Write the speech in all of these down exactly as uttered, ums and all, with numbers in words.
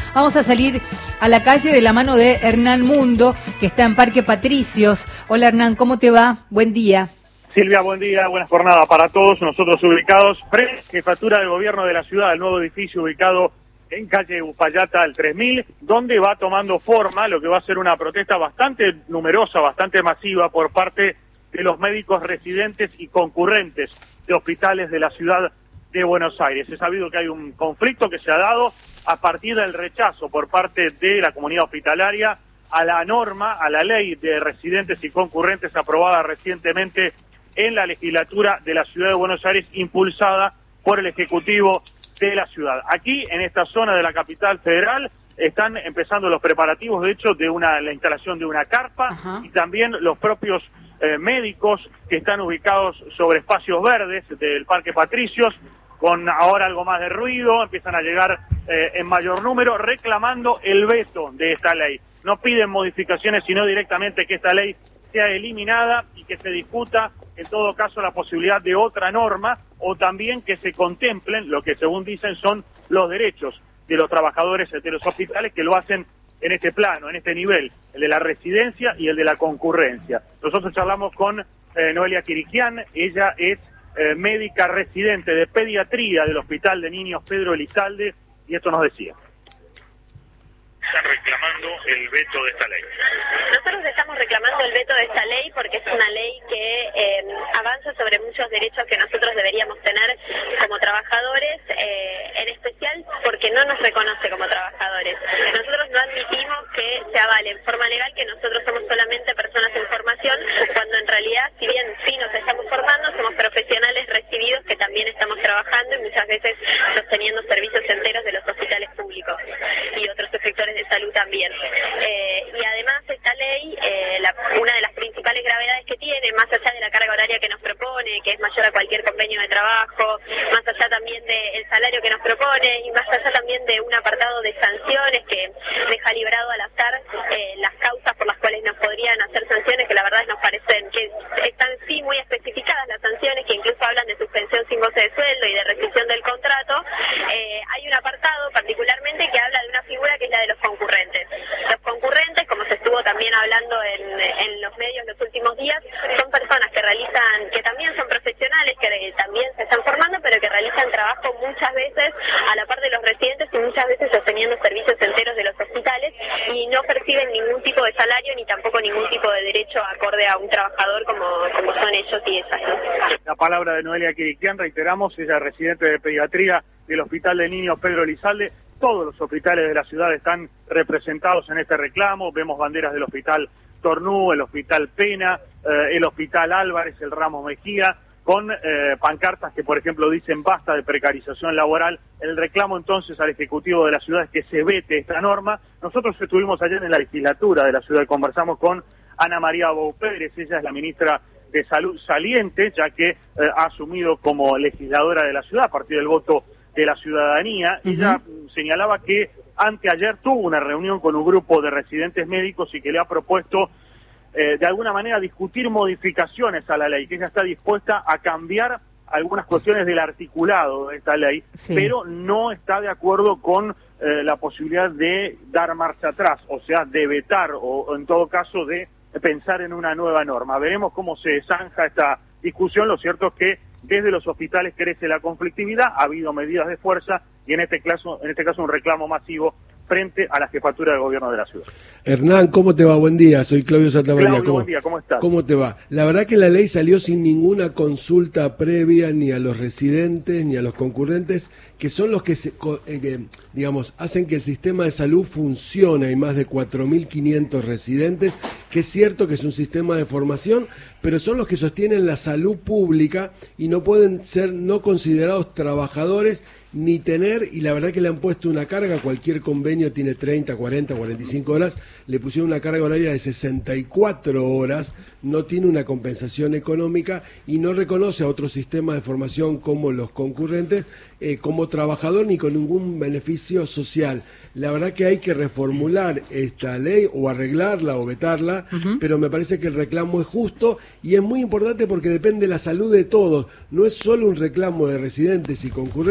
Vamos a salir a la calle de la mano de Hernán Mundo, que está en Parque Patricios. Hola Hernán, ¿cómo te va? Buen día. Silvia, buen día, buena jornada para todos. Nosotros ubicados frente jefatura del gobierno de la ciudad, el nuevo edificio ubicado en calle Upayata al tres mil, donde va tomando forma lo que va a ser una protesta bastante numerosa, bastante masiva por parte de los médicos residentes y concurrentes de hospitales de la ciudad de Buenos Aires. Es sabido que hay un conflicto que se ha dado a partir del rechazo por parte de la comunidad hospitalaria a la norma, a la ley de residentes y concurrentes aprobada recientemente en la legislatura de la ciudad de Buenos Aires, impulsada por el Ejecutivo de la ciudad. Aquí, en esta zona de la capital federal, están empezando los preparativos, de hecho, de una la instalación de una carpa. Ajá. Y también los propios eh, médicos que están ubicados sobre espacios verdes del Parque Patricios, con ahora algo más de ruido, empiezan a llegar eh, en mayor número, reclamando el veto de esta ley. No piden modificaciones, sino directamente que esta ley sea eliminada y que se discuta, en todo caso, la posibilidad de otra norma, o también que se contemplen lo que, según dicen, son los derechos de los trabajadores de los hospitales, que lo hacen en este plano, en este nivel, el de la residencia y el de la concurrencia. Nosotros charlamos con eh, Noelia Quiriquian. Ella es eh, médica residente de pediatría del Hospital de Niños Pedro Elizalde, y esto nos decía. Están reclamando el veto de esta ley. Nosotros estamos reclamando el veto de esta ley porque es una ley que eh, avanza sobre muchos derechos que nosotros deberíamos tener como trabajadores, eh, en especial porque no nos reconoce como trabajadores. Nosotros no admitimos que se avale en forma legal que nosotros somos solamente personas en formación, cuando en realidad, si bien sí nos estamos formando, somos profesionales recibidos que también estamos trabajando y muchas veces sosteniendo servicios enteros de los hospitales públicos y otros sectores de salud también. Eh, y además esta ley, eh, la, una de las principales gravedades que tiene, más allá de la carga horaria que nos propone, que es mayor a cualquier convenio de trabajo, más allá también del salario que nos propone y más allá también de un apartado de sanciones que deja librado al azar eh, las causas por las cuales nos podrían hacer sanciones, que la verdad nos parecen que están sí muy especificadas las sanciones, que incluso hablan de suspensión sin goce de sueldo y de rescisión del contrato. Eh, hay un apartado particularmente que habla de una figura que es la de los concurrentes. Los concurrentes, como se estuvo también hablando en, en los medios los últimos días, son personas que realizan, que también son profesionales, que también se están formando, pero que realizan trabajo muchas veces a la par de los residentes y muchas veces sosteniendo servicios enteros de los hospitales y no perciben ningún tipo de salario ni tampoco ningún tipo de derecho acorde a un trabajador como, como son ellos y ellas, ¿no? La palabra de Noelia Quiriquian, reiteramos, ella es residente de pediatría del Hospital de Niños Pedro Elizalde. Todos los hospitales de la ciudad están representados en este reclamo. Vemos banderas del Hospital Tornú, el Hospital Pena, eh, el Hospital Álvarez, el Ramos Mejía, con eh, pancartas que, por ejemplo, dicen basta de precarización laboral. El reclamo entonces al Ejecutivo de la ciudad es que se vete esta norma. Nosotros estuvimos ayer en la legislatura de la ciudad y conversamos con Ana María Bou Pérez. Ella es la ministra de Salud saliente, ya que eh, ha asumido como legisladora de la ciudad a partir del voto de la ciudadanía. Uh-huh. Ella señalaba que anteayer tuvo una reunión con un grupo de residentes médicos y que le ha propuesto eh, de alguna manera discutir modificaciones a la ley, que ella está dispuesta a cambiar algunas cuestiones del articulado de esta ley, sí, pero no está de acuerdo con eh, la posibilidad de dar marcha atrás, o sea, de vetar o, o en todo caso de pensar en una nueva norma. Veremos cómo se zanja esta discusión. Lo cierto es que desde los hospitales crece la conflictividad, ha habido medidas de fuerza y en este caso, en este caso un reclamo masivo frente a la jefatura del gobierno de la ciudad. Hernán, ¿cómo te va? Buen día, soy Claudio Santamaría. Claudio, ¿Cómo, buen día, ¿cómo estás? ¿Cómo te va? La verdad que la ley salió sin ninguna consulta previa ni a los residentes ni a los concurrentes, que son los que, se, eh, digamos, hacen que el sistema de salud funcione. Hay más de cuatro mil quinientos residentes, que es cierto que es un sistema de formación, pero son los que sostienen la salud pública y no pueden ser no considerados trabajadores ni tener, y la verdad que le han puesto una carga, cualquier convenio tiene treinta, cuarenta, cuarenta y cinco horas, le pusieron una carga horaria de sesenta y cuatro horas, no tiene una compensación económica y no reconoce a otro sistema de formación como los concurrentes eh, como trabajador ni con ningún beneficio social. La verdad que hay que reformular esta ley o arreglarla o vetarla, uh-huh. pero me parece que el reclamo es justo y es muy importante porque depende de la salud de todos, no es solo un reclamo de residentes y concurrentes,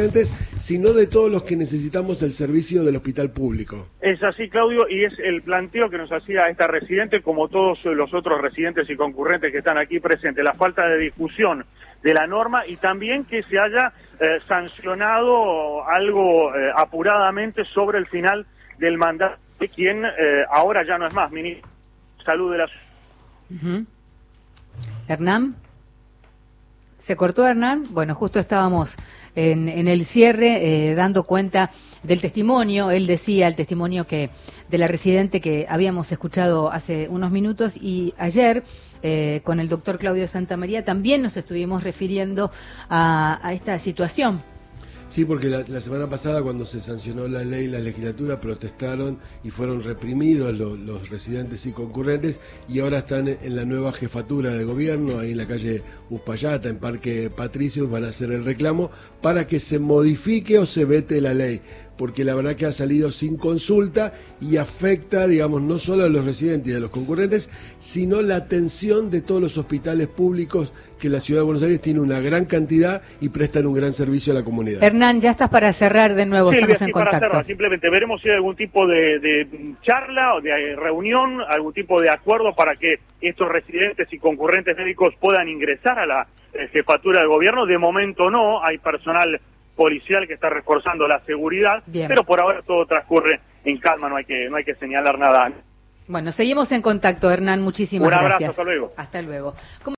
sino de todos los que necesitamos el servicio del hospital público. Es así, Claudio, y es el planteo que nos hacía esta residente, como todos los otros residentes y concurrentes que están aquí presentes, la falta de difusión de la norma y también que se haya eh, sancionado algo eh, apuradamente sobre el final del mandato de quien eh, ahora ya no es más ministro de Salud de la Ciudad. Uh-huh. Hernán, ¿se cortó Hernán? Bueno, justo estábamos en, en el cierre eh, dando cuenta del testimonio. Él decía el testimonio que de la residente que habíamos escuchado hace unos minutos, y ayer eh, con el doctor Claudio Santamaría también nos estuvimos refiriendo a, a esta situación. Sí, porque la, la semana pasada cuando se sancionó la ley, la legislatura protestaron y fueron reprimidos los, los residentes y concurrentes, y ahora están en la nueva jefatura de gobierno, ahí en la calle Uspallata, en Parque Patricios, van a hacer el reclamo para que se modifique o se vete la ley, porque la verdad que ha salido sin consulta y afecta, digamos, no solo a los residentes y a los concurrentes, sino la atención de todos los hospitales públicos que la Ciudad de Buenos Aires tiene una gran cantidad y prestan un gran servicio a la comunidad. Hernán, ya estás para cerrar de nuevo, Silvia, estamos en sí, para contacto. cerrar, simplemente veremos si hay algún tipo de, de charla o de reunión, algún tipo de acuerdo para que estos residentes y concurrentes médicos puedan ingresar a la eh, jefatura de gobierno. De momento no, hay personal policial que está reforzando la seguridad, Bien. Pero por ahora todo transcurre en calma, no hay que no hay que señalar nada. Bueno, seguimos en contacto, Hernán, muchísimas gracias. Un gracias. abrazo, hasta luego. Hasta luego.